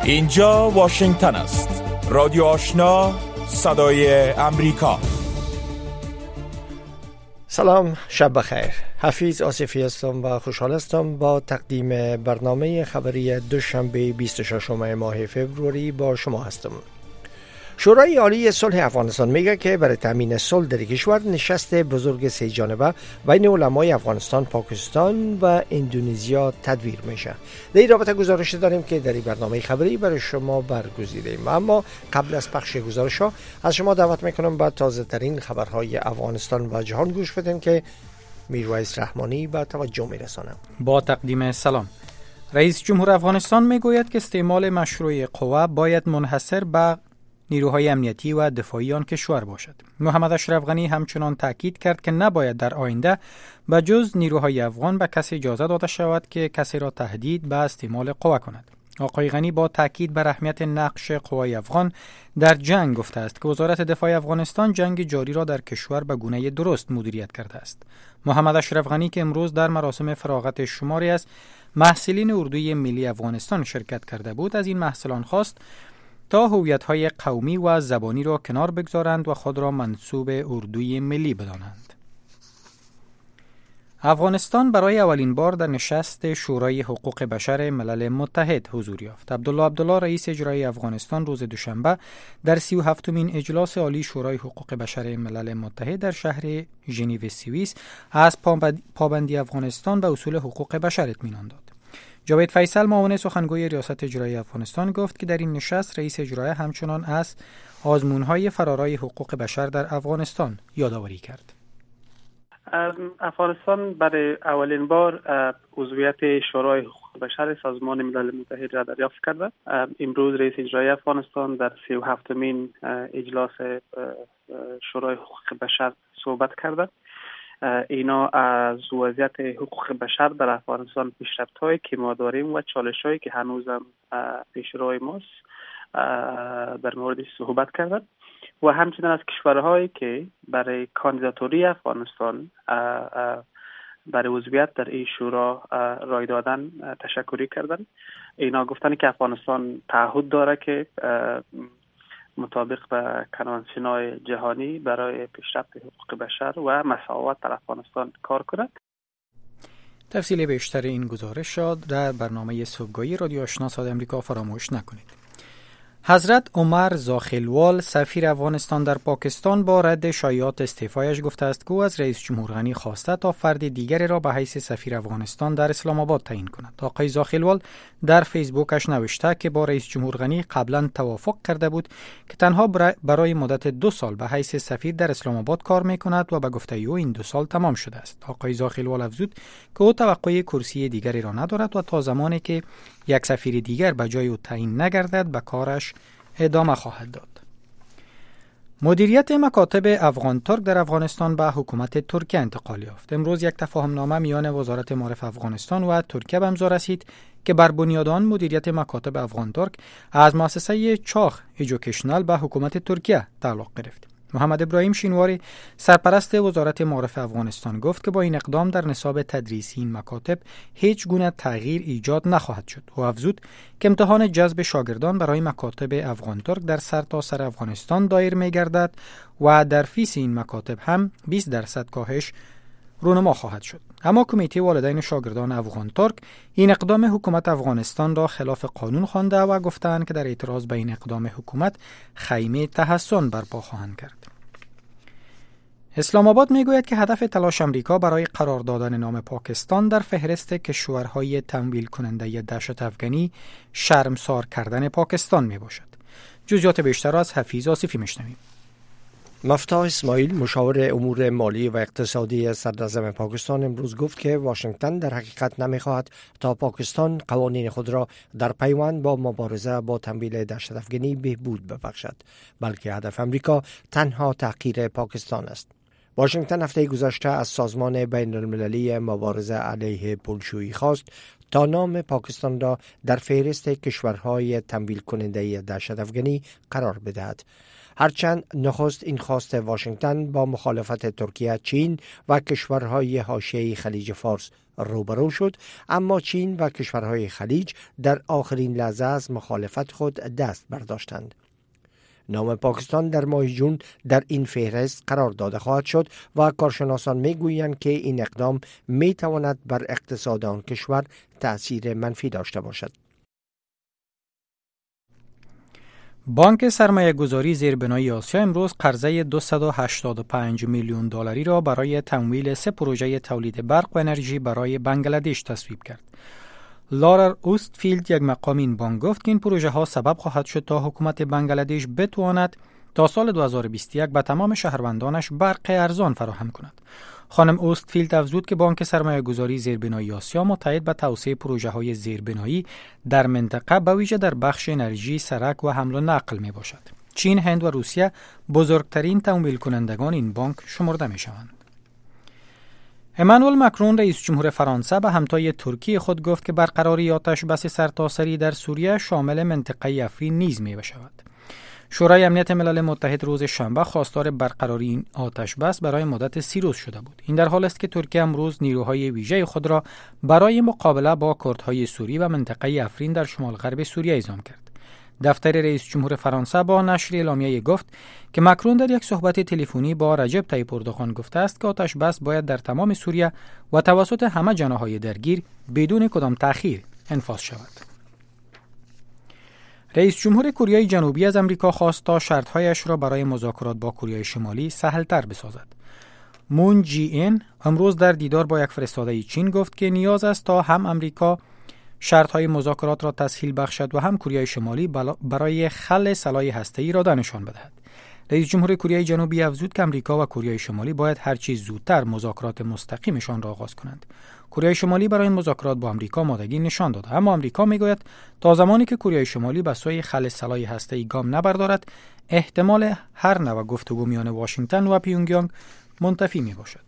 اینجا واشنگتن است. رادیو آشنا، صدای امریکا. سلام، شب بخیر. حفیظ آصفی هستم و خوشحال هستم با تقدیم برنامه خبری دوشنبه 26 ماه فوریه با شما هستم. شورای عالی صلح افغانستان میگه که برای تامین صلح در کشور نشست بزرگ سه جانبه بین علمای افغانستان، پاکستان و اندونزیا تدبیر میشه. در این رابطه گزارش داریم که در این برنامه خبری برای شما برگزیدیم. اما قبل از پخش گزارش ها از شما دعوت میکنم به تازه ترین خبرهای افغانستان و جهان گوش بدیم که میرویس رحمانی به توجه میرسانه. با تقدیم سلام. رئیس جمهور افغانستان میگوید که استعمال مشروع قوا باید منحصر به نیروهای امنیتی و دفاعی آن کشور باشد. محمد اشرف غنی همچنان تاکید کرد که نباید در آینده به جز نیروهای افغان به کسی اجازه داده شود که کسی را تهدید به استعمال قوا کند. آقای غنی با تاکید بر اهمیت نقش قوای افغان در جنگ گفته است که وزارت دفاع افغانستان جنگ جاری را در کشور به گونه درست مدیریت کرده است. محمد اشرف غنی که امروز در مراسم فراغت شماری از محصلین اردوی ملی افغانستان شرکت کرده بود، از این محصلان خواست تا هویت‌های قومی و زبانی را کنار بگذارند و خود را منسوب اردوی ملی بدانند. افغانستان برای اولین بار در نشست شورای حقوق بشر ملل متحد حضور یافت. عبدالله رئیس اجرایی افغانستان روز دوشنبه در 37مین اجلاس عالی شورای حقوق بشر ملل متحد در شهر ژنو سوئیس از پابندی افغانستان به اصول حقوق بشر اطمینان داد. جاوید فیصل معاون سخنگوی ریاست اجرایی افغانستان گفت که در این نشست رئیس اجرایی همچنان از آزمون‌های فرارای حقوق بشر در افغانستان یادآوری کرد. افغانستان برای اولین بار عضویت شورای حقوق بشر سازمان ملل متحد را دریافت کرده. امروز رئیس اجرایی افغانستان در 37مین اجلاس شورای حقوق بشر صحبت کرده. اینا از وضعیت حقوق بشر در افغانستان، پیشرفت‌هایی که ما داریم و چالش‌هایی که هنوزم پیش روی ماست در موردش صحبت کردن و همچنین از کشورهایی که برای کاندیداتوری افغانستان برای عضویت در این شورا رای دادن تشکری کردن. اینا گفتن که افغانستان تعهد داره که مطابق به کنوانسیون‌های جهانی برای پیشرفت حقوق بشر و مساوات در افغانستان کار کند. تفصیل بیشتر این گزارش شد در برنامه صبحگاهی رادیو آشنا صدای امریکا فراموش نکنید. حضرت عمر زاخیلوال سفیر افغانستان در پاکستان با رد شایعات استعفایش گفته است که او از رئیس جمهور غنی خواسته تا فرد دیگری را به حیث سفیر افغانستان در اسلام آباد تعیین کند. آقای زاخیلوال در فیسبوکش نوشته که با رئیس جمهور غنی قبلا توافق کرده بود که تنها برای مدت 2 سال به حیث سفیر در اسلام آباد کار میکند و به گفته او این 2 سال تمام شده است. آقای زاخیلوال افزود که او توقع کرسی دیگری را ندارد و تا زمانی که یک سفیر دیگر به جای او تعیین نگردد به کارش ادامه خواهد داد. مدیریت مکاتب افغان ترک در افغانستان به حکومت ترکیه انتقال یافت. امروز یک تفاهمنامه میان وزارت معارف افغانستان و ترکیه به امضا رسید که بر بنیاد آن مدیریت مکاتب افغان ترک از مؤسسه چاخ ایژوکیشنال به حکومت ترکیه تعلق گرفت. محمد ابراهیم شینواری سرپرست وزارت معارف افغانستان گفت که با این اقدام در نصاب تدریسی این مکاتب هیچ گونه تغییر ایجاد نخواهد شد. او افزود که امتحان جذب شاگردان برای مکاتب افغان ترک در سرتاسر افغانستان دایر می‌گردد و در فیس این مکاتب هم 20% کاهش رونما خواهد شد. اما کمیته والدین شاگردان افغان ترک این اقدام حکومت افغانستان را خلاف قانون خوانده و گفتند که در اعتراض به این اقدام حکومت خیمه تحسن برپا خواهند کرد. اسلام آباد میگوید که هدف تلاش امریکا برای قرار دادن نام پاکستان در فهرست کشورهای تمویل کننده دهشت افغانی شرمسار کردن پاکستان می باشد. جزئیات بیشتر را از حفیظ آصفی میشنویم. مفتاح اسماعیل مشاور امور مالی و اقتصادی صدراعظم پاکستان امروز گفت که واشنگتن در حقیقت نمیخواهد تا پاکستان قوانین خود را در پیوند با مبارزه با تمویل دهشت افغانی بهبود ببخشد، بلکه هدف امریکا تنها تحقیر پاکستان است. واشنگتن هفته گذشته از سازمان بین المللی مبارزه علیه پولشویی خواست تا نام پاکستان را در فهرست کشورهای تمویل کننده دهشت افغانی قرار بدهد. هرچند نخست این خواست واشنگتن با مخالفت ترکیه، چین و کشورهای حاشیه خلیج فارس روبرو شد، اما چین و کشورهای خلیج در آخرین لحظه از مخالفت خود دست برداشتند. نام پاکستان در ماه جون در این فهرست قرار داده خواهد شد و کارشناسان میگویند که این اقدام میتواند بر اقتصاد آن کشور تأثیر منفی داشته باشد. بانک سرمایه گذاری زیربنایی آسیا امروز قرضه 285 میلیون دلاری را برای تمویل 3 پروژه تولید برق و انرژی برای بنگلادش تصویب کرد. لارا اوستفیلد، یک مقام این بانک، گفت که این پروژه ها سبب خواهد شد تا حکومت بنگلادش بتواند تا سال 2021 به تمام شهروندانش برق ارزان فراهم کند. خانم اوستفیلد افزود که بانک سرمایه گذاری زیربنایی آسیا متعهد به توسعه پروژه های زیربنایی در منطقه به ویژه در بخش انرژی، سرک و حمل و نقل می باشد. چین، هند و روسیه بزرگترین تمویل کنندگان این بانک شمرده می شوند. امانوئل مکرون، رئیس جمهور فرانسه، به همتای ترکیه خود گفت که برقراری آتش بس سرتاسری در سوریه شامل منطقه افرین نیز می بشود. شورای امنیت ملل متحد روز شنبه خواستار برقراری این آتش بس برای مدت 30 روز شده بود. این در حالی است که ترکیه امروز نیروهای ویژه خود را برای مقابله با کردهای سوری و منطقه افرین در شمال غرب سوریه اعزام کرد. دفتر رئیس جمهور فرانسه با نشر اعلامیه گفت که مکرون در یک صحبت تلفنی با رجب طیب اردوغان گفته است که آتش بس باید در تمام سوریه و توسط همه جناح‌های درگیر بدون کدام تأخیر انفاذ شود. رئیس جمهور کره جنوبی از امریکا خواست تا شرط‌هایش را برای مذاکرات با کره شمالی سهل‌تر بسازد. مون جی این امروز در دیدار با یک فرستاده چین گفت که نیاز است تا هم امریکا شرط‌های مذاکرات را تسهیل بخشد و هم کره شمالی برای خلع سلاح هسته‌ای را نشان بدهد. رئیس جمهور کره جنوبی افزود که امریکا و کره شمالی باید هر چیز زودتر مذاکرات مستقیمشان را آغاز کنند. کره شمالی برای این مذاکرات با امریکا آمادگی نشان داده، اما امریکا میگوید تا زمانی که کره شمالی به سوی خلع سلاح هسته‌ای گام نبردارد، احتمال هر نوع گفتگو میان واشنگتن و پیونگیانگ منتفی می باشد.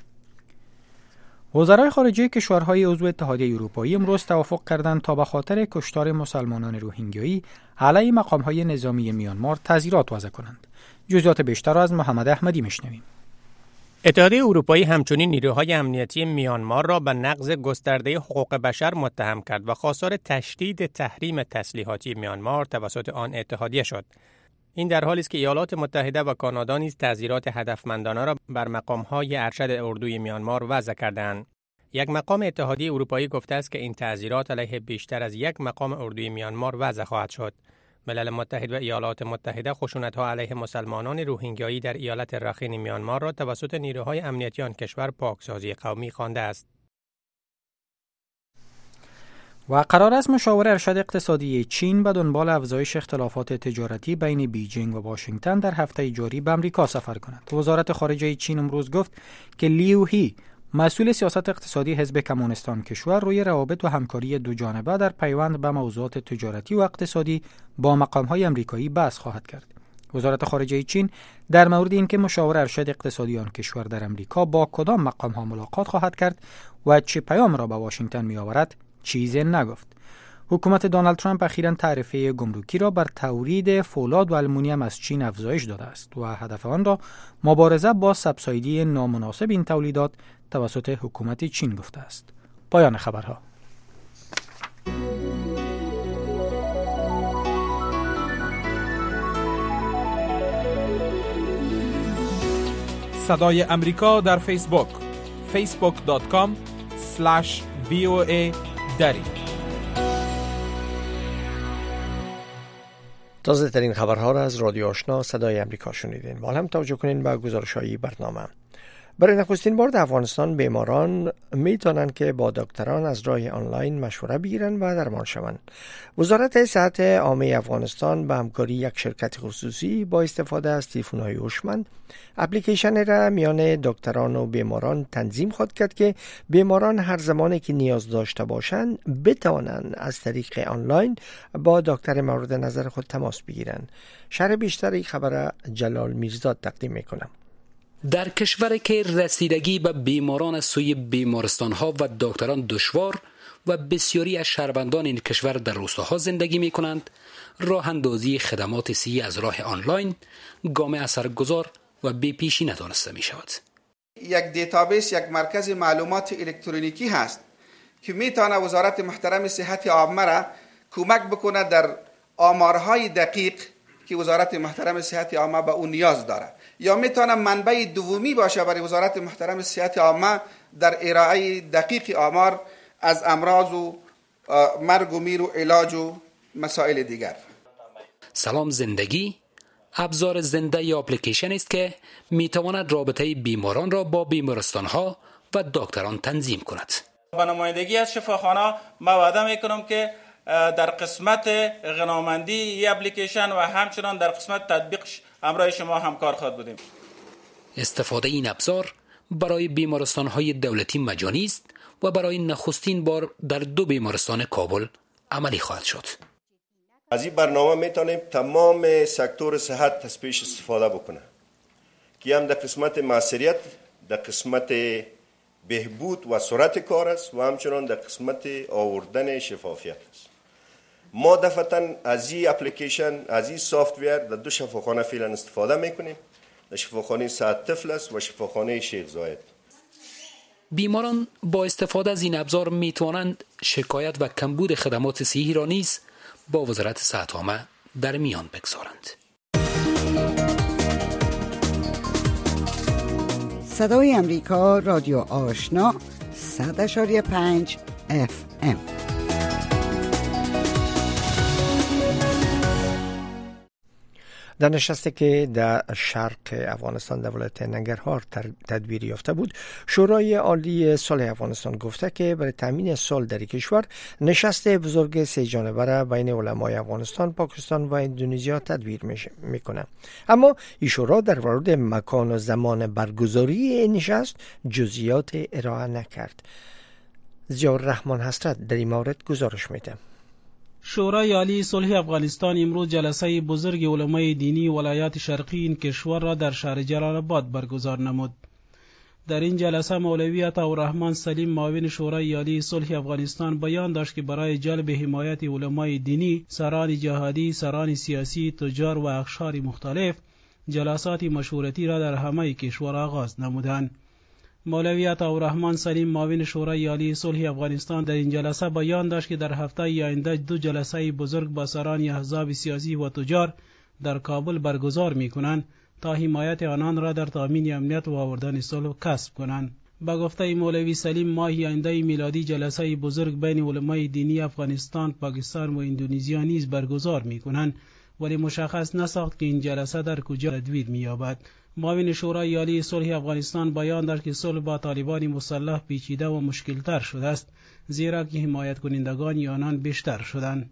وزرای خارجه کشورهای عضو اتحادیه اروپایی امروز توافق کردند تا به خاطر کشتار مسلمانان روهینگیایی علیه مقام‌های نظامی میانمار تعزیرات وضع کنند. جزئیات بیشتر را از محمد احمدی میشنویم. اتحادیه اروپایی همچنین نیروهای امنیتی میانمار را به نقض گسترده حقوق بشر متهم کرد و خواستار تشدید تحریم تسلیحاتی میانمار توسط آن اتحادیه شد. این در حالی است که ایالات متحده و کانادا نیز تعزیرات هدفمندانه را بر مقام‌های ارشد اردوی میانمار وضع کردند. یک مقام اتحادیه اروپایی گفته است که این تعزیرات علیه بیشتر از یک مقام اردوی میانمار وضع خواهد شد. ملل متحد و ایالات متحده خشونت‌ها علیه مسلمانان روهینگیایی در ایالت رخین میانمار را توسط نیروهای امنیتی آن کشور پاکسازی قومی خوانده است. و قرار است مشاور ارشد اقتصادی چین به دنبال افزایش اختلافات تجارتی بین بیجینگ و واشنگتن در هفته جاری به امریکا سفر کند. وزارت خارجه چین امروز گفت که لیو هی، مسئول سیاست اقتصادی حزب کمونستان کشور، روی روابط و همکاری دو جانبه در پیوند به موضوعات تجارتی و اقتصادی با مقام‌های آمریکایی بحث خواهد کرد. وزارت خارجه چین در مورد اینکه مشاور ارشد اقتصادی آن کشور در امریکا با کدام مقام‌ها ملاقات خواهد کرد و چه پیام را به واشنگتن می‌آورد چیزی نگفت. حکومت دونالد ترامپ اخیراً تعرفه گمرکی را بر تورید فولاد و آلومینیوم از چین افزایش داده است و هدف آن را مبارزه با سبسایدی نامناسب این تولیدات توسط حکومت چین گفته است. پایان خبرها. صدای امریکا در فیسبوک facebook.com/VOA دری. تازه ترین خبرها را از رادیو آشنا صدای امریکا شنیدین. با هم توجه کنین به گزارش‌های برنامه. برای نخستین بار در افغانستان بیماران میتونن که با دکتران از راه آنلاین مشوره بگیرن و درمان شوند. وزارت صحت عامه افغانستان به همکاری یک شرکت خصوصی با استفاده از تلفن‌های هوشمند اپلیکیشن را میان دکتران و بیماران تنظیم خود کرد که بیماران هر زمانی که نیاز داشته باشند بتوانند از طریق آنلاین با دکتر مورد نظر خود تماس بگیرند. شرح بیشتر خبر جلال میرزا تقدیم میکنم. در کشوری که رسیدگی به بیماران از سوی بیمارستان‌ها و دکتران دشوار، و بسیاری از شهروندان این کشور در روستاها زندگی می کنند، راه اندازی خدمات صحی از راه آنلاین گام اثرگذار و بی پیشی ندانسته می شود. یک دیتابیس، یک مرکز معلومات الکترونیکی هست که میتونه وزارت محترم صحت عامه را کمک بکنه در آمارهای دقیق که وزارت محترم صحت عامه به اون نیاز داره، یا میتونه منبع دومی باشه برای وزارت محترم صحت عامه در ارائه دقیق آمار از امراض و مرگ و میر و علاج و مسائل دیگر. سلام زندگی ابزار زنده یا اپلیکیشن است که میتواند رابطه بیماران را با بیمارستانها و دکتران تنظیم کند. با نمایندگی از شفاخانه ما وعده میکنم که در قسمت غنامندی این اپلیکیشن و همچنان در قسمت تطبیقش همراه شما همکار خواهد بودیم. استفاده این ابزار برای بیمارستانهای دولتی مجانی است و برای نخستین بار در 2 بیمارستان کابل عملی خواهد شد. از این برنامه میتونیم تمام سکتور صحت از پیش استفاده بکنه که هم در قسمت موثریت، در قسمت بهبود و سرعت کار است و همچنان در قسمت آوردن شفافیت است. ما دفعتاً از این اپلیکیشن، از این سافت‌ویر در 2 شفاخانه فعلا استفاده میکنیم، در شفاخانه سعد طفل است و شفاخانه شیخ زاید. بیماران با استفاده از این ابزار میتوانند شکایت و کمبود خدمات صحی را نیز با وزارت صحت عامه در میان بگذارند. صدای امریکا، رادیو آشنا، 100.5 FM. در نشستی که در شرق افغانستان در ولایت ننگرهار تدبیر یافته بود، شورای عالی صلح افغانستان گفته که برای تامین صلح در کشور نشست بزرگ 3 جانبه را بین علمای افغانستان، پاکستان و اندونزیا تدبیر میکنه. اما این شورا در مورد مکان و زمان برگزاری این نشست جزئیات ارائه نکرد. ضیاءالرحمن حسرت در این مورد گزارش میده. شورای عالی صلح افغانستان امروز جلسه بزرگ علمای دینی ولایات شرقی این کشور را در شهر جلال آباد برگزار نمود. در این جلسه مولوی عطاالرحمن سلیم معاون شورای عالی صلح افغانستان بیان داشت که برای جلب حمایت علمای دینی، سران جهادی، سران سیاسی، تجار و اقشار مختلف جلسات مشورتی را در همه کشور آغاز نمودند. مولوی عطاالرحمن سلیم معاون شورای عالی صلح افغانستان در این جلسه بیان داشت که در هفته آینده 2 جلسه بزرگ با سران احزاب سیاسی و تجار در کابل برگزار می‌کنند تا حمایت آنان را در تامین امنیت و آوردن صلح کسب کنند. با گفته مولوی سلیم ماه آینده میلادی جلسه بزرگ بین علمای دینی افغانستان، پاکستان و اندونزیا نیز برگزار می‌کنند، ولی مشخص نساخت که این جلسه در کجا تدبیر می‌یابد. معاون شورای عالی صلح افغانستان بیان داشت که صلح با طالبان مسلح پیچیده و مشکل‌تر شده است، زیرا که حمایت کنندگان آنان بیشتر شدند.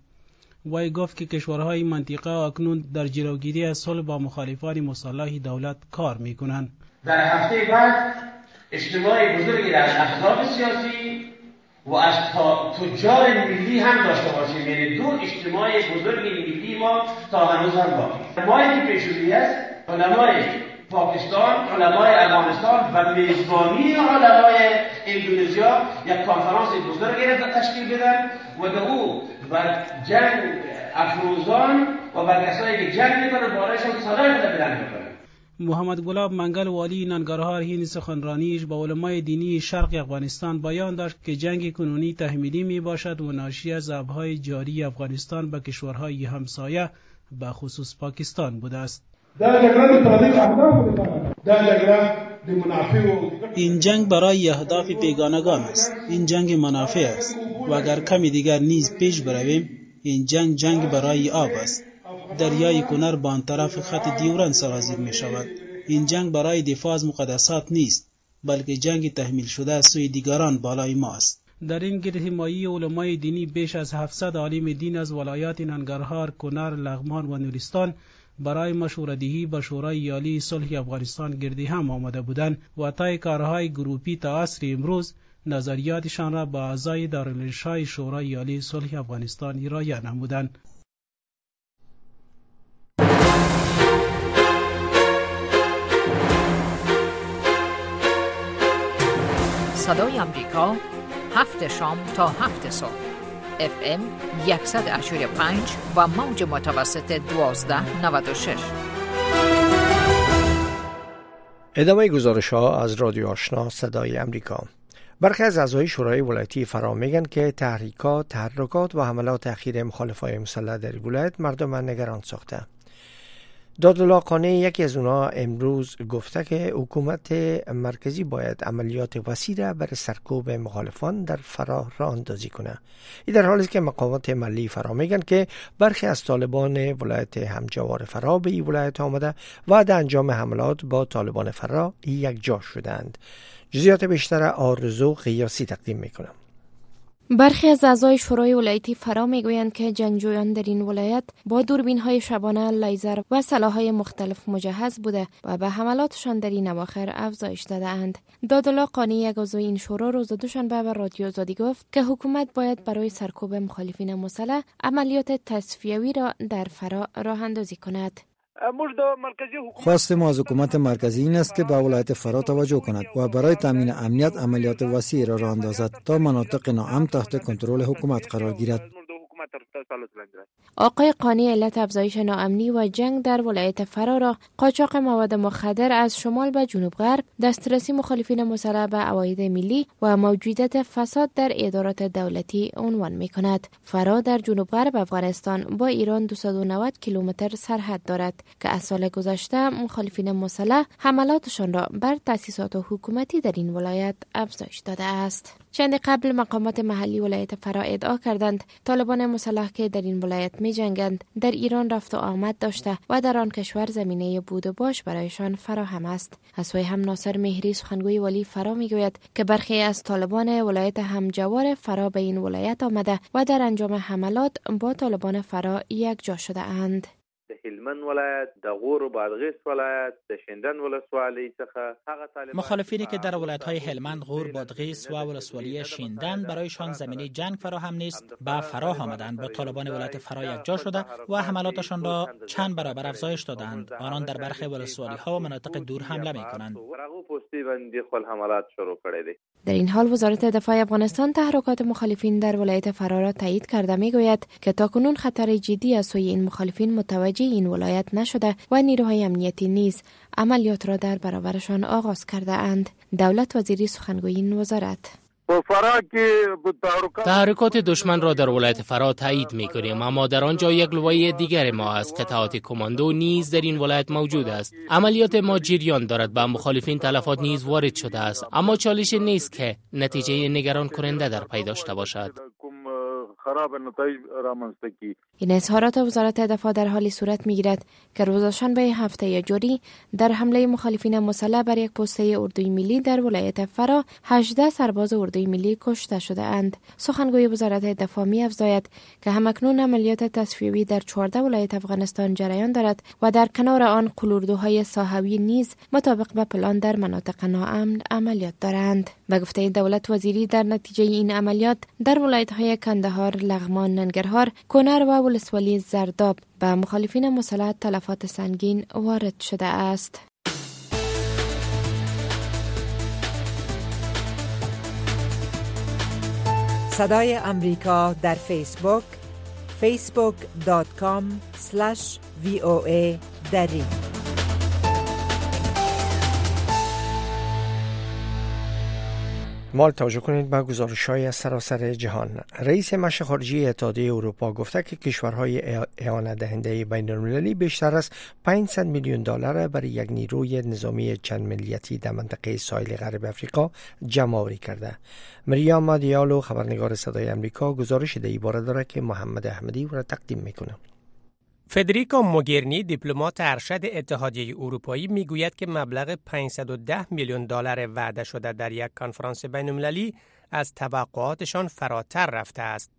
وی گفت که کشورهای منطقه اکنون در جلوگیری از صلح با مخالفان مسلح دولت کار می‌کنند. در هفته بعد اجتماع بزرگی از احزاب سیاسی و از تجار ملی هم داشته باشیم، یعنی 2 اجتماع بزرگ ملی ما تا هنوز هم باقی. ماهی که پیش‌روی است، علمای پاکستان، علمای افغانستان و میزبانی علمای اندونزیا یک کنفرانس بزرگی را تشکیل بدن و در او بر جنگ افروزان و بر کسایی که جنگ میکنن بارشان صدای خود بلند میکنن. محمد گلاب منگل والی ننگرهار هین سخنرانیش با علمای دینی شرق افغانستان بیان داشت که جنگ کنونی تحمیلی می باشد و ناشی از ضربه‌های جاری افغانستان به کشورهای همسایه به خصوص پاکستان بوده است. این جنگ برای اهداف بیگانگان است. این جنگ منافع است و اگر کمی دیگر نیز پیش برویم این جنگ برای آب است. دریای کنر به آن طرف خط دیورند سرازیر می شود. این جنگ برای دفاع از مقدسات نیست، بلکه جنگ تحمیل شده از سوی دیگران بالای ما است. در این گردهمایی علمای دینی بیش از 700 عالم دین از ولایات ننگرهار، کنر، لغمان و نورستان برای مشوره‌دهی به شورای عالی صلح افغانستان گردی هم آمده بودند و طی کارهای گروپی تا عصر امروز نظریاتشان را با اعضای دارالانشای شورای عالی صلح افغانستان ارائه نمودند. صدای امریکا 7 شام تا 7 صبح. FM 100.5 و موج متوسط 1296. ادامه گزارش ها از رادیو آشنا صدای امریکا. برخی از اعضای شورای ولایتی فرا میگن که تحرکات و حملات اخیر مخالفای مسلح در ولایت مردم نگران ساخته. دادالله قانی یکی از اونا امروز گفته که حکومت مرکزی باید عملیات وسیع را برای سرکوب مخالفان در فرا راه اندازی کنه. این در حالی است که مقامات محلی فرا میگن که برخی از طالبان ولایت همجوار فرا به این ولایت آمده و در انجام حملات با طالبان فرا یکجا شدند. جزئیات بیشتر آرزو قیاسی تقدیم میکنم. برخی از اعضای شورای ولایتی فرا میگویند که جنگجویان در این ولایت با دوربین‌های شبانه، لیزر و سلاح‌های مختلف مجهز بوده و به حملاتشان در این اواخر افزایش داده‌اند. دادالله قانی یک عضو این شورا روز دوشنبه به رادیو آزادی گفت که حکومت باید برای سرکوب مخالفین مسلح عملیات تصفیوی را در فرا راه اندازی کند. خواست ما از حکومت مرکزی این است که به ولایت فرا توجه کند و برای تامین امنیت عملیات وسیع را راه اندازد تا مناطق ناامن تحت کنترل حکومت قرار گیرد. آقای قانی علت افزایش ناامنی و جنگ در ولایت فرا را قاچاق مواد مخدر از شمال به جنوب غرب، دسترسی مخالفین مسلح به عواید ملی و موجودیت فساد در ادارات دولتی عنوان می کند. فرا در جنوب غرب افغانستان با ایران 290 کیلومتر سرحد دارد که از سال گذشته مخالفین مسلح حملاتشان را بر تأسیسات حکومتی در این ولایت افزایش داده است. چند قبل مقامات محلی ولایت فرا ادعا کردند طالبان مسلح که در این ولایت می جنگند در ایران رفت و آمد داشته و در آن کشور زمینه بود و باش برایشان فراهم است. از سوی هم ناصر مهری سخنگوی ولی فرا می گوید که برخی از طالبان ولایت همجوار فرا به این ولایت آمده و در انجام حملات با طالبان فرا یکجا شده اند. هلمند ولایت، د غور و بادغیس ولایت، د شینډن ولسوالۍ څخه مخالفینی که در ولایت‌های هلمند، غور، بادغیس و ولسوالی شینډن برایشان زمینه جنگ فراهم نیست، به فرا آمدند، با طالبان ولایت فرا یکجا شده و حملاتشان را چند برابر افزایش دادند. آنان در برخی ولسوالی‌ها و مناطق دور حمله می‌کنند. در این حال وزارت دفاع افغانستان تحرکات مخالفین در ولایت فرا را تایید کرده میگوید که تاکنون خطر جدی از سوی این مخالفین متوجه این ولایت نشده و نیروهای امنیتی نیز عملیات را در برابرشان آغاز کرده اند. دولت وزیری سخنگوی این وزارت: تحرکات دشمن را در ولایت فرا تایید می‌کنیم، اما در آنجا یک لوای دیگر ما از قطعات کماندو نیز در این ولایت موجود است. عملیات ما جریان دارد، به مخالفین تلفات نیز وارد شده است، اما چالش نیست که نتیجه نگران کننده در پی داشته باشد. این اظهارات وزارت دفاع در حالی صورت می‌گیرد که روز شنبه هفته جاری در حمله مخالفین مسلح بر یک پسته اردوی ملی در ولایت فرا 18 سرباز اردوی ملی کشته شده اند. سخنگوی وزارت دفاع می‌افزاید که همکنون عملیات تصفیوی در 14 ولایت افغانستان جریان دارد و در کنار آن قلوردوهای ساحوی نیز مطابق به پلان در مناطق ناامن عملیات دارند. به گفته دولت وزیری در نتیجه این عملیات در ولایت‌های کندهار، لغمان، ننگرهار، کنر و ولسوالی زرداب به مخالفین مسلح تلفات سنگین وارد شده است. صدای امریکا در فیسبوک facebook.com/VOA دری. مال توجه کنید به گزارش‌های از سراسر جهان. رئیس مشر خارجه اتحادیه اروپا گفته که کشورهای اعانه دهنده بین‌المللی بیشتر از 500 میلیون دلار برای یک نیروی نظامی چند ملیتی در منطقه ساحل غرب افریقا جمع‌آوری کرده. مریام دیالو خبرنگار صدای امریکا گزارش در این باره دارد که محمد احمدی را تقدیم می‌کنه. فدریکا موگرینی دیپلمات ارشد اتحادیه اروپایی میگوید که مبلغ 510 میلیون دلار وعده شده در یک کنفرانس بین‌المللی از توقعاتشان فراتر رفته است.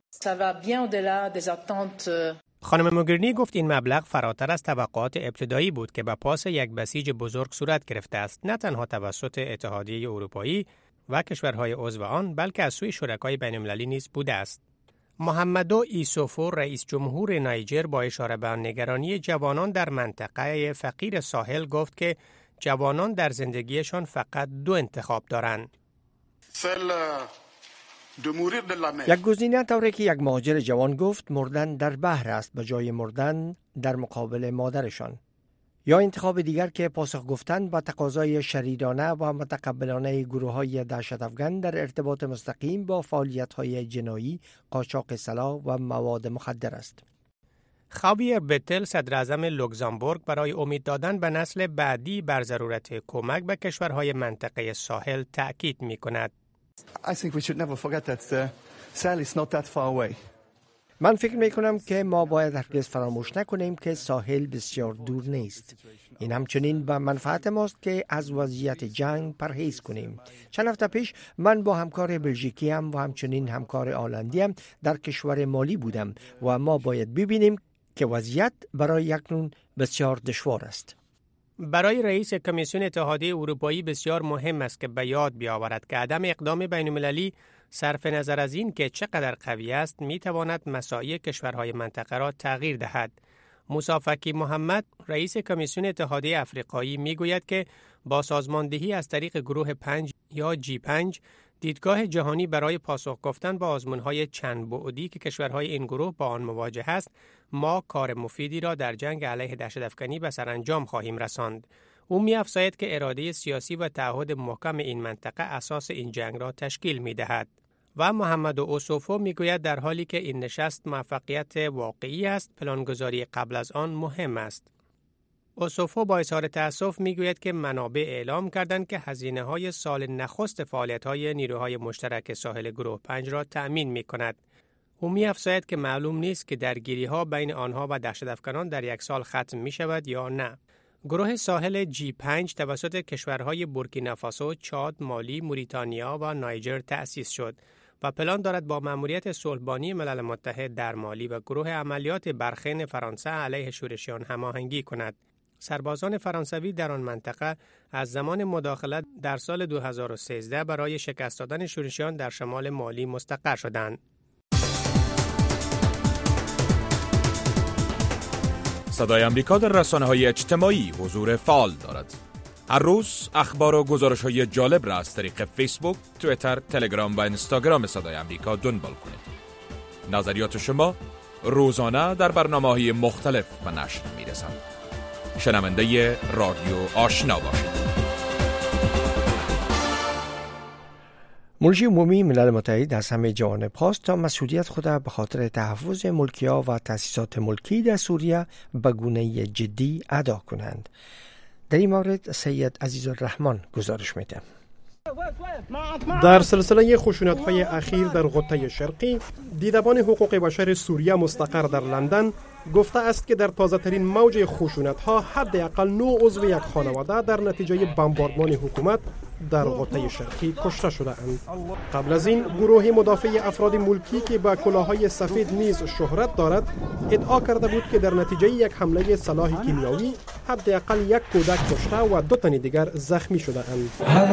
خانم موگرینی گفت این مبلغ فراتر از توقعات ابتدایی بود که به پاس یک بسیج بزرگ صورت گرفته است، نه تنها توسط اتحادیه اروپایی و کشورهای عضو آن، بلکه از سوی شرکای بین‌المللی نیز بوده است. محمدو ایسوفو رئیس جمهور نایجر با اشاره به نگرانی جوانان در منطقه فقیر ساحل گفت که جوانان در زندگیشان فقط دو انتخاب دارند. یک گزینه طوری که یک مهاجر جوان گفت مردن در بحر است به جای مردن در مقابل مادرشان. یا انتخاب دیگر که پاسخ گفتن با تقاضای شریرانه و متقبلانه گروه‌های دهشت افکن در ارتباط مستقیم با فعالیت‌های جنایی، قاچاق سلاح و مواد مخدر است. خاویر بتل صدر اعظم لوکزامبورگ برای امید دادن به نسل بعدی بر ضرورت کمک به کشورهای منطقه ساحل تأکید می‌کند. من فکر میکنم که ما باید هرگز فراموش نکنیم که ساحل بسیار دور نیست. این همچنین به منفعت ماست که از وضعیت جنگ پرهیز کنیم. چند هفته پیش من با همکار بلژیکیم و همچنین همکار هلندیم در کشور مالی بودم و ما باید ببینیم که وضعیت برای اکنون بسیار دشوار است. برای رئیس کمیسیون اتحادیه اروپایی بسیار مهم است که به یاد بیاورد که عدم اقدام بین‌المللی صرف نظر از این که چقدر قوی است میتواند مساعی کشورهای منطقه را تغییر دهد. موسی فکی محمد رئیس کمیسیون اتحادیه افریقایی میگوید که با سازماندهی از طریق گروه 5 یا G5 دیدگاه جهانی برای پاسخ گفتن با آزمون‌های چند بعدی که کشورهای این گروه با آن مواجه است، ما کار مفیدی را در جنگ علیه دهشت‌افکنی به سرانجام خواهیم رساند. او می‌افزاید که اراده سیاسی و تعهد محکم این منطقه اساس این جنگ را تشکیل می‌دهد. و محمد اوسوفو میگوید در حالی که این نشست موفقیت واقعی است، پلانگذاری قبل از آن مهم است. اوسوفو با اظهار تأسف میگوید که منابع اعلام کردند که هزینه‌های سال نخست فعالیت‌های نیروهای مشترک ساحل گروه 5 را تأمین می‌کند. او می‌افزاید که معلوم نیست که درگیری‌ها بین آنها و دهشت‌افکنان در یک سال ختم می‌شود یا نه. گروه ساحل G5 توسط کشورهای بورکینافاسو، چاد، مالی، موریتانیا و نایجر تأسیس شد و پلان دارد با مأموریت صلح‌بانی ملل متحد در مالی و گروه عملیات برخین فرانسه علیه شورشیان هماهنگی کند. سربازان فرانسوی در آن منطقه از زمان مداخلت در سال 2013 برای شکست دادن شورشیان در شمال مالی مستقر شدند. صدای امریکا در رسانه‌های اجتماعی حضور فعال دارد. هر روز اخبار و گزارش‌های جالب را از طریق فیسبوک، توییتر، تلگرام و اینستاگرام صدای امریکا دنبال کنید. نظریات شما روزانه در برنامه‌های مختلف به نشر می‌رسند. شنونده رادیو آشنا باشید. منشی عمومی ملل متحد از همه جوانب خواست تا مسئولیت خود به خاطر تحفظ ملکی‌ها و تأسیسات ملکی در سوریه به گونه جدی ادا کنند. در این مورد سید عزیزالرحمن گزارش میده. در سلسله خشونت‌های اخیر در غوطه شرقی، دیدبان حقوق بشر سوریه مستقر در لندن گفته است که در تازه‌ترین موج خشونت‌ها حداقل 9 عضو یک خانواده در نتیجه بمباردمان حکومت در غوطه شرقی کشته شده‌اند. قبل از این گروه مدافع افراد ملکی که با کلاه‌های سفید نیز شهرت دارد ادعا کرده بود که در نتیجه یک حمله سلاح کیمیایی حداقل یک کودک کشته و 2 تن دیگر زخمی شده‌اند.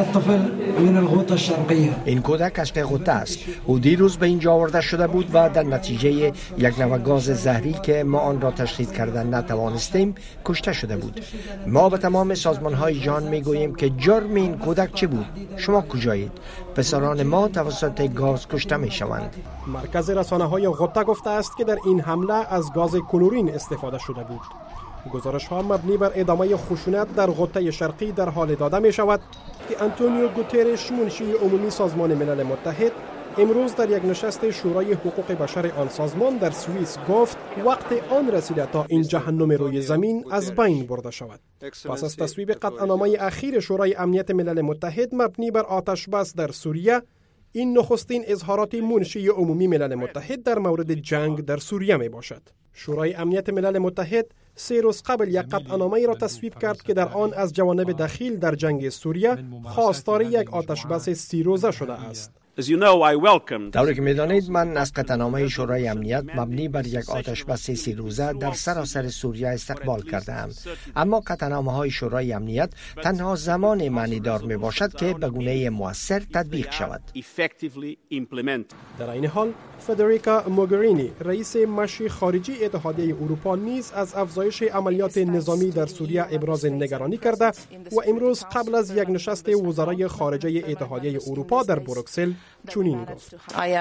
این کودک از غوطه است. او دیروز به اینجا آورده شده بود و در نتیجه یک نوع گاز زهری که ما آن را تشخیص کردن نتوانستیم کشته شده بود. ما به تمام سازمان‌های جهان میگوییم که جرم این کودک چه بود؟ شما کجایید؟ پسران ما توسط گاز کشته میشوند. مرکز رسانه‌های غوطه گفته است که در این حمله از گاز کلورین استفاده شده بود. گزارش‌ها مبنی بر ادامه خشونت در غوطه شرقی در حال داده می شود که آنتونیو گوترش منشی عمومی سازمان ملل متحد امروز در یک نشست شورای حقوق بشر آن سازمان در سوئیس گفت وقت آن رسیده تا این جهنم روی زمین از بین برده شود. پس از تصویب قطعنامه اخیر شورای امنیت ملل متحد مبنی بر آتش بس در سوریه، این نخستین اظهارات منشی عمومی ملل متحد در مورد جنگ در سوریه می باشد. شورای امنیت ملل متحد 3 روز قبل یک قطعنامه را تصویب کرد که در آن از جوانب دخیل در جنگ سوریه خواستار یک آتش بس 30 روزه شده است. طوری که می‌دانید من از قطعنامه شورای امنیت مبنی بر یک آتش بس 30 روزه در سراسر سوریه استقبال کرده‌ام. اما قطعنامه‌های شورای امنیت تنها زمان معنی دار میباشد که به گونه مؤثر تطبیق شود. در این حال فدریکا موگرینی رئیس مشی خارجی اتحادیه اروپا نیز از افزایش عملیات نظامی در سوریه ابراز نگرانی کرده و امروز قبل از یک نشست وزرای خارجه اتحادیه اروپا در بروکسل چنین گفت: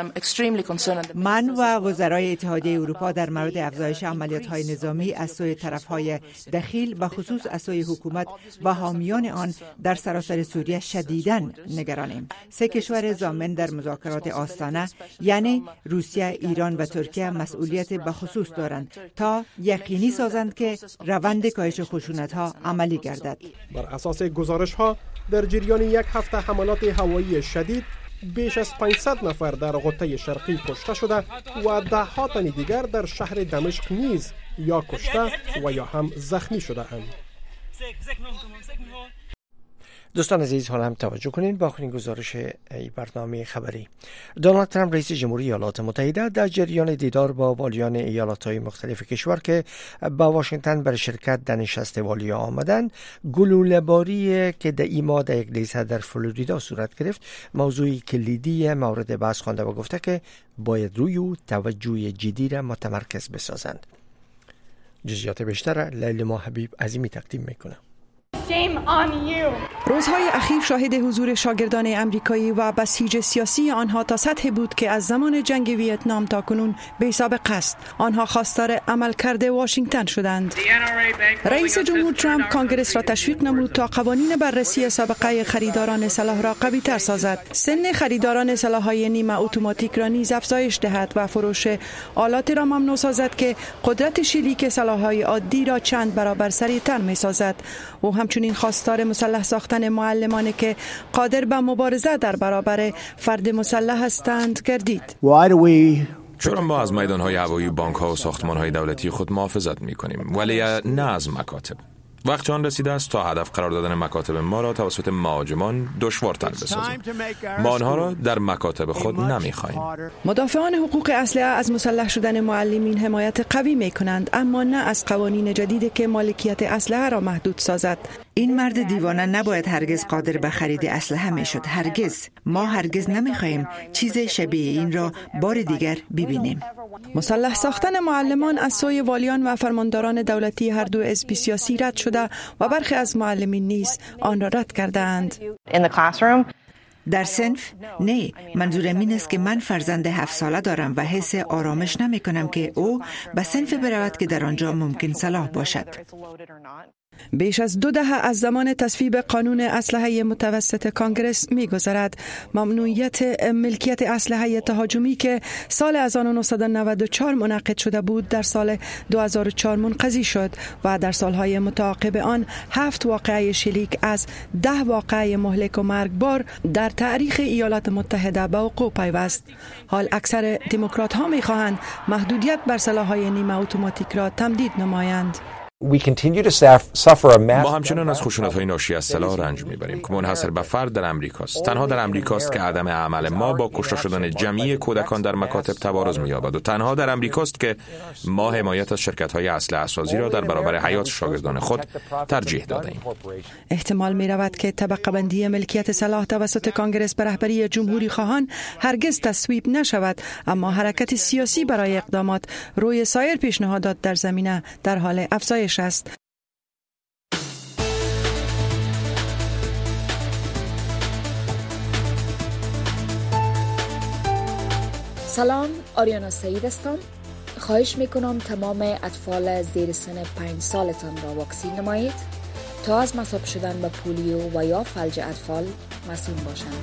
من و وزرای اتحادیه اروپا در مورد افزایش عملیات‌های نظامی از سوی طرف‌های دخیل و خصوص از سوی حکومت و حامیان آن در سراسر سوریه شدیداً نگرانیم. 3 کشور ضامن در مذاکرات آستانه یعنی روسیه، ایران و ترکیه مسئولیت به خصوص دارند تا یقینی سازند که روند کاهش خشونت‌ها عملی گردد. بر اساس گزارش‌ها در جریان یک هفته حملات هوایی شدید بیش از 500 نفر در غوطه شرقی کشته شده و 10 تن دیگر در شهر دمشق نیز یا کشته و یا هم زخمی شده اند. دوستان عزیز، حالا هم توجه کنین با آخرین گزارش برنامه خبری. دونالد ترامپ رئیس جمهوری ایالات متحده در جریان دیدار با والیان ایالت‌های مختلف کشور که با واشنگتن برای شرکت در نشست والیا آمدند، گلوله‌باری که در این ماه در یک لیسه در فلوریدا صورت گرفت موضوعی کلیدی مورد بحث خوانده و گفته که باید روی او توجه جدی را متمرکز بسازند. جزئیات بیشتر لیلا حبیب عظیمی تقدیم میکنه. روزهای اخیر شاهد حضور شاگردان امریکایی و بسیج سیاسی آنها تا سطح بود که از زمان جنگ ویتنام تا کنون بی سابقه است. آنها خواستار عملکرد واشنگتن شدند. رئیس جمهور ترامپ کانگرس را تشویق نمود تا قوانین بررسی سابقه خریداران سلاح را قوی تر سازد، سن خریداران سلاح‌های نیمه اتوماتیک را نیز افزایش دهد و فروش آلاتی را ممنوع سازد که قدرت شلیک سلاح‌های عادی را چند برابر سریعتر می‌سازد. او همچنین خواستار مسلح ساختن معلمان که قادر به مبارزه در برابر فرد مسلح هستند گردید. چرا ما از میدان‌های هوایی، بانک‌ها و ساختمان‌های دولتی خود محافظت می‌کنیم ولی نه از مکاتب؟ وقت آن رسیده است تا هدف قرار دادن مکاتب ما را توسط مهاجمان دشوارتر بسازیم. ما آنها را در مکاتب خود نمی‌خواهیم. مدافعان حقوق اسلحه از مسلح شدن معلمین حمایت قوی می‌کنند، اما نه از قوانین جدیدی که مالکیت اسلحه را محدود سازد. این مرد دیوانه نباید هرگز قادر به خرید اسلحه میشد. هرگز. ما هرگز نمی‌خواهیم چیز شبیه این را بار دیگر ببینیم. مسلح ساختن معلمان از سوی والیان و فرمانداران دولتی هر دو حزب سیاسی رد شده و برخی از معلمین نیز آن را رد کردند. در صنف؟ نه، منظورم این است که من فرزند 7 ساله دارم و حس آرامش نمی کنم که او به صنف برود که در آنجا ممکن سلاح باشد. بیش از 2 دهه از زمان تصویب قانون اسلحه متوسط کانگرس می‌گذرد. ممنوعیت ملکیت اسلحه تهاجمی که سال 1994 منعقد شده بود در سال 2004 منقضی شد و در سالهای متعاقب آن 7 واقعه شلیک از 10 واقعه مهلک و مرگبار در تاریخ ایالات متحده به وقوع پیوست. حال اکثر دموکرات ها می‌خواهند محدودیت بر سلاح‌های نیمه اتوماتیک را تمدید نمایند. ما همچنان از خشونت‌های ناشی از سلاح رنج می‌بریم که منحصر به فرد در امریکاست. تنها در امریکاست که عدم عمل ما با کشته شدن جمعی کودکان در مکاتب تبارز می‌یابد و تنها در امریکاست که ما حمایت از شرکت‌های اسلحه سازی را در برابر حیات شاگردان خود ترجیح داده‌ایم. احتمال می‌رود که طبقه بندی ملکیت سلاح توسط کانگرس به رهبری جمهوری خواهان هرگز تصویب نشود، اما حرکت سیاسی برای اقدامات روی سایر پیشنهادات در زمینه در حال افزایش است. سلام، آریانا سعید هستم. خواهش میکنم تمام اطفال زیر سن 5 سالتان را واکسین نمایید تا از مصاب شدن به پولیو و یا فلج اطفال مسئول باشند.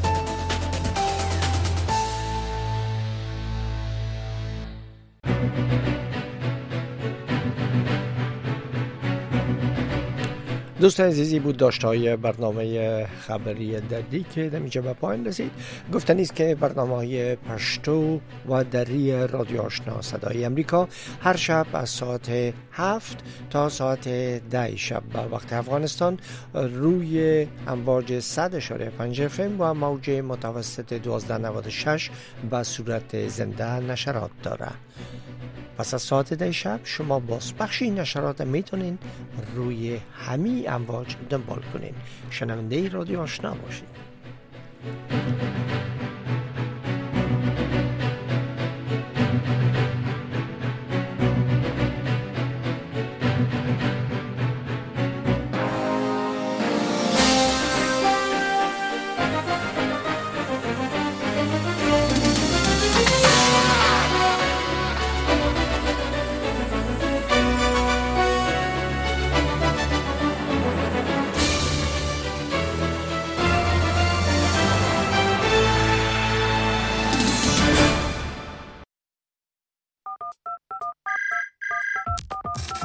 دوستان عزیزی بود داشتهای برنامه خبری دری که در اینجا به پایان رسید. گفتنی است که برنامه‌های پشتو و دری رادیو آشنا صدای امریکا هر شب از ساعت 7 تا ساعت 10 شب به وقت افغانستان روی امواج 100.5 FM و موج متوسط 1296 به صورت زنده نشرات داره. پس از ساعت 10 شب شما بازپخش این نشرات میتونین روی همین امواج دنبال کنین. شنونده رادیو آشنا باشید.